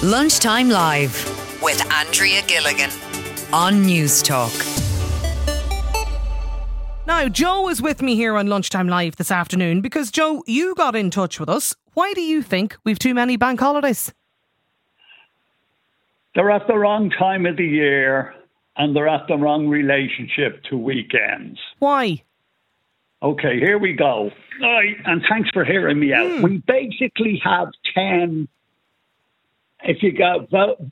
Lunchtime Live with Andrea Gilligan on News Talk. Now, Joe is with me here on Lunchtime Live this afternoon because, Joe, you got in touch with us. Why do you think we've too many bank holidays? They're at the wrong time of the year and they're at the wrong relationship to weekends. Why? Okay, here we go. And thanks for hearing me out. We basically have 10, if you go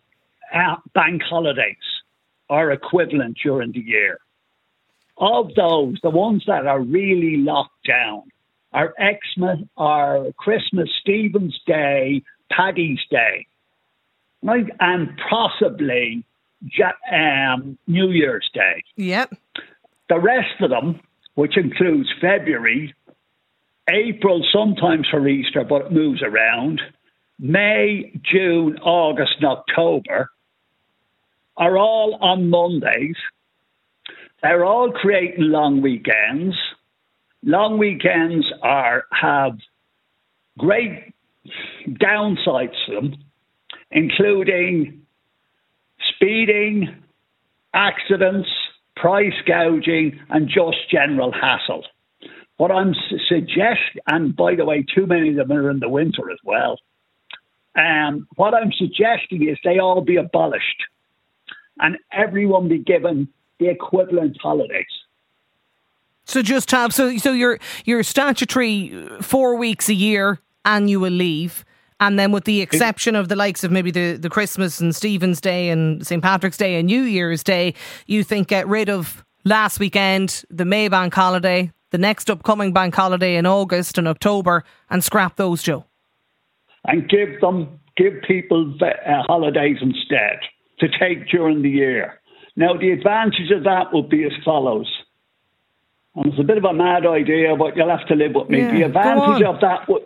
bank holidays are equivalent during the year. Of those, the ones that are really locked down are Xmas, are Christmas, Stephen's Day, Paddy's Day, right? And possibly New Year's Day. Yep. The rest of them, which includes February, April sometimes for Easter, but it moves around, May, June, August and October, are all on Mondays. They're all creating long weekends. Long weekends have great downsides to them, including speeding, accidents, price gouging, and just general hassle. What I'm suggesting, and by the way, too many of them are in the winter as well. What I'm suggesting is they all be abolished and everyone be given the equivalent holidays. So just have so your statutory 4 weeks a year annual leave, and then with the exception of the likes of maybe the Christmas and Stephen's Day and St. Patrick's Day and New Year's Day, you think get rid of last weekend, the May bank holiday, the next upcoming bank holiday in August and October, and scrap those, Joe? And give people holidays instead to take during the year. Now, the advantage of that would be as follows. And it's a bit of a mad idea, but you'll have to live with me. Yeah, the advantage of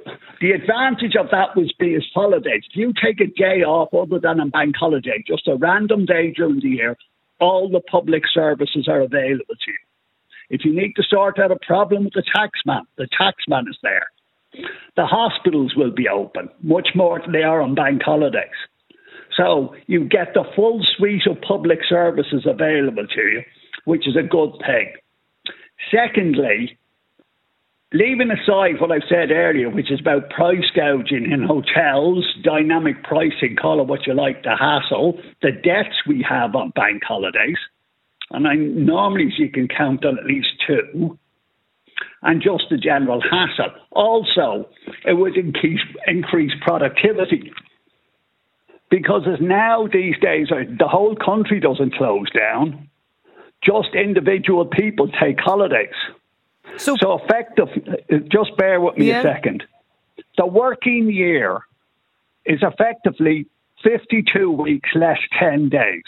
that would be as holidays. If you take a day off other than a bank holiday, just a random day during the year, all the public services are available to you. If you need to sort out a problem with the taxman is there. The hospitals will be open, much more than they are on bank holidays. So you get the full suite of public services available to you, which is a good thing. Secondly, leaving aside what I've said earlier, which is about price gouging in hotels, dynamic pricing, call it what you like, the hassle, the deaths we have on bank holidays, and normally you can count on at least 2, and just the general hassle. Also, it would increase productivity. Because as now these days, the whole country doesn't close down. Just individual people take holidays. So effective, just bear with me a second. The working year is effectively 52 weeks less 10 days.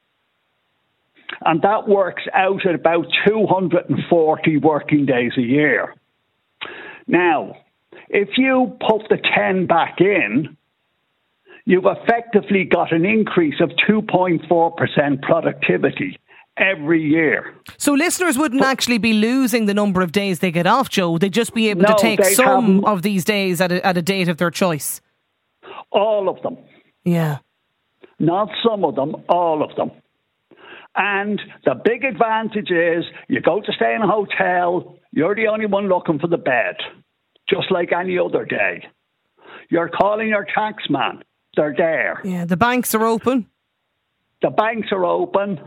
And that works out at about 240 working days a year. Now, if you put the 10 back in, you've effectively got an increase of 2.4% productivity every year. So listeners wouldn't actually be losing the number of days they get off, Joe. They'd just be able to take some of these days at a date of their choice. All of them. Yeah. Not some of them, all of them. And the big advantage is you go to stay in a hotel, you're the only one looking for the bed, just like any other day. You're calling your taxman. They're there. Yeah, the banks are open. The banks are open.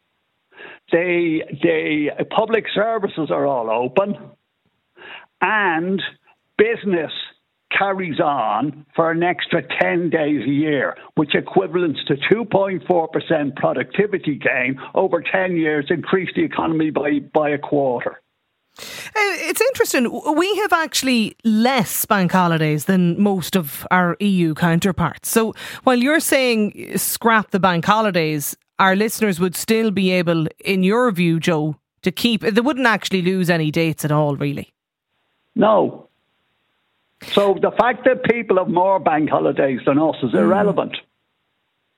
The public services are all open. And business carries on for an extra 10 days a year, which equivalents to 2.4% productivity gain over 10 years, increase the economy by a quarter. It's interesting. We have actually less bank holidays than most of our EU counterparts. So while you're saying scrap the bank holidays, our listeners would still be able, in your view, Joe, to keep... They wouldn't actually lose any dates at all, really. No. So the fact that people have more bank holidays than us is irrelevant.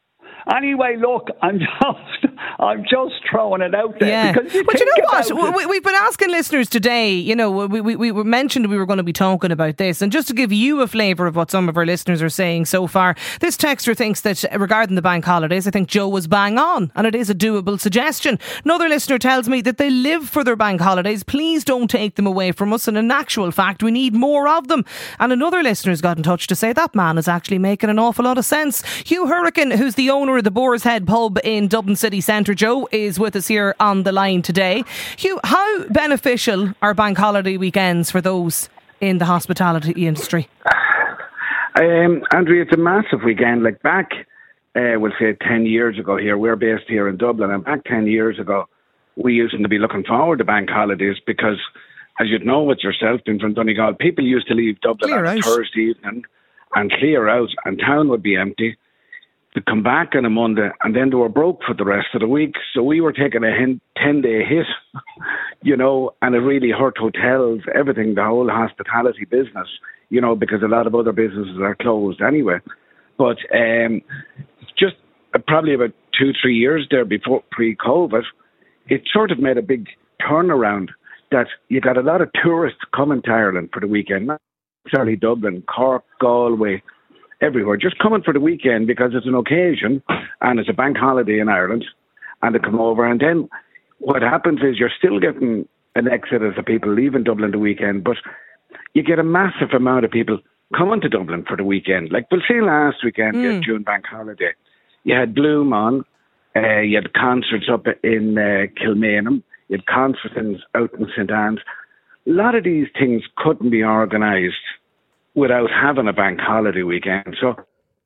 Anyway, look, I'm just throwing it out there. Yeah. Because But you know what? We've been asking listeners today, you know, we mentioned we were going to be talking about this. And just to give you a flavour of what some of our listeners are saying so far, this texter thinks that regarding the bank holidays, I think Joe was bang on and it is a doable suggestion. Another listener tells me that they live for their bank holidays. Please don't take them away from us. And in actual fact, we need more of them. And another listener's got in touch to say that man is actually making an awful lot of sense. Hugh Hurricane, who's the owner of the Boar's Head pub in Dublin city centre, Joe, is with us here on the line today. Hugh, how beneficial are bank holiday weekends for those in the hospitality industry? Andrea, it's a massive weekend. Like back, we'll say 10 years ago here, we're based here in Dublin, and back 10 years ago, we used to be looking forward to bank holidays because, as you'd know with yourself being from Donegal, people used to leave Dublin on a Thursday evening and clear out, and town would be empty. To come back on a Monday, and then they were broke for the rest of the week. So we were taking a 10-day hit, you know, and it really hurt hotels, everything, the whole hospitality business, you know, because a lot of other businesses are closed anyway. But just probably about 2-3 years there before pre-COVID, it sort of made a big turnaround that you got a lot of tourists coming to Ireland for the weekend, not necessarily Dublin, Cork, Galway, everywhere, just coming for the weekend because it's an occasion and it's a bank holiday in Ireland, and they come over. And then what happens is you're still getting an exodus of people leaving Dublin the weekend, but you get a massive amount of people coming to Dublin for the weekend. Like we'll see last weekend, you had June bank holiday. You had Bloom on, you had concerts up in Kilmainham, you had concerts out in St. Anne's. A lot of these things couldn't be organised without having a bank holiday weekend. So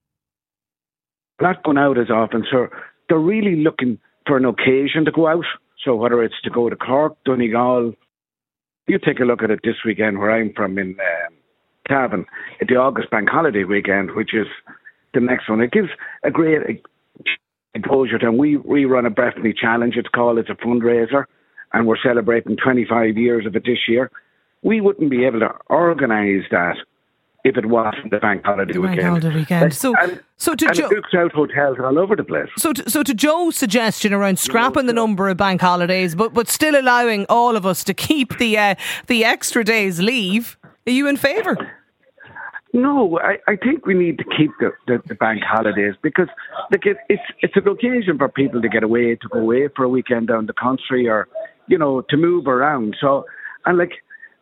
not going out as often. So they're really looking for an occasion to go out. So whether it's to go to Cork, Donegal, you take a look at it this weekend where I'm from in Cavan, at the August bank holiday weekend, which is the next one. It gives a great exposure to, and we run a Breffni Challenge, it's called. It's a fundraiser, and we're celebrating 25 years of it this year. We wouldn't be able to organise that if it wasn't the bank holiday weekend. So to Joe, books out hotels all over the place. So to Joe's suggestion around scrapping the number of bank holidays, but still allowing all of us to keep the extra days leave, are you in favour? No, I think we need to keep the bank holidays because it's an occasion for people to get away, to go away for a weekend down the country, or you know, to move around. So, and like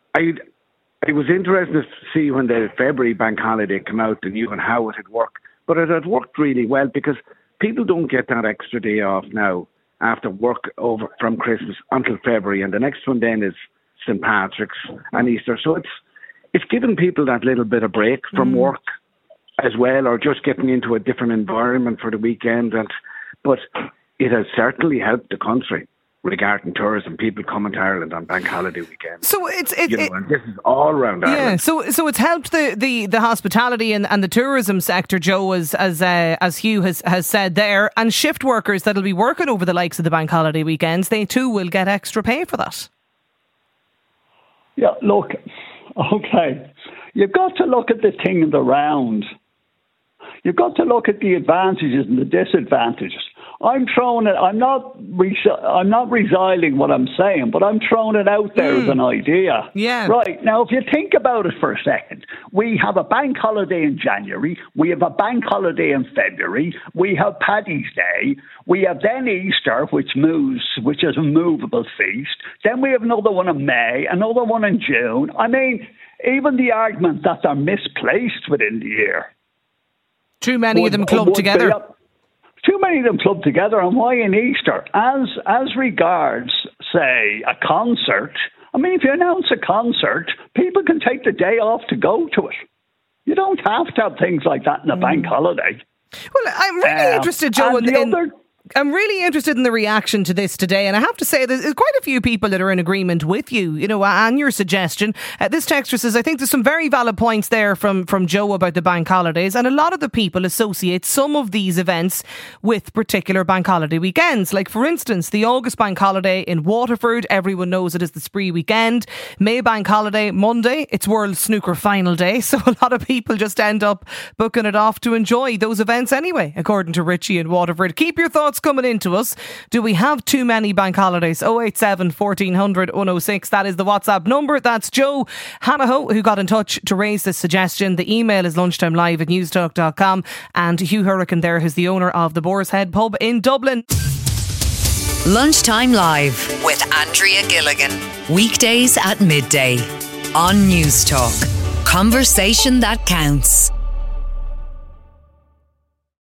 it was interesting to see when the February bank holiday came out and knew how it had worked. But it had worked really well because people don't get that extra day off now after work over from Christmas until February, and the next one then is St. Patrick's and Easter. So it's giving people that little bit of break from work as well, or just getting into a different environment for the weekend. But it has certainly helped the country regarding tourism, people coming to Ireland on bank holiday weekends. So and this is all around Ireland. Yeah, so it's helped the hospitality and the tourism sector, Joe, as Hugh has said there, and shift workers that'll be working over the likes of the bank holiday weekends, they too will get extra pay for that. Yeah, look, okay, you've got to look at the thing in the round. You've got to look at the advantages and the disadvantages. I'm not resiling what I'm saying, but I'm throwing it out there as an idea. Yeah. Right. Now, if you think about it for a second, we have a bank holiday in January. We have a bank holiday in February. We have Paddy's Day. We have then Easter, which is a movable feast. Then we have another one in May, another one in June. I mean, even the argument that they're misplaced within the year. Too many of them clubbed together. Too many of them clubbed together, and why in Easter? As regards, say, a concert, I mean, if you announce a concert, people can take the day off to go to it. You don't have to have things like that in a bank holiday. Well, I'm really interested, Joe, I'm really interested in the reaction to this today, and I have to say there's quite a few people that are in agreement with you, and your suggestion. This texter says, I think there's some very valid points there from Joe about the bank holidays, and a lot of the people associate some of these events with particular bank holiday weekends. Like, for instance, the August bank holiday in Waterford, everyone knows it is the Spree weekend. May bank holiday, Monday, it's World Snooker Final Day, so a lot of people just end up booking it off to enjoy those events anyway, according to Richie in Waterford. Keep your thoughts coming into us. Do we have too many bank holidays? 087 1400 106. That is the WhatsApp number. That's Joe Hanaho who got in touch to raise this suggestion. The email is lunchtimelive@newstalk.com, and Hugh Hurricane there, who's the owner of the Boar's Head pub in Dublin. Lunchtime Live with Andrea Gilligan. Weekdays at midday on Newstalk. Conversation that counts.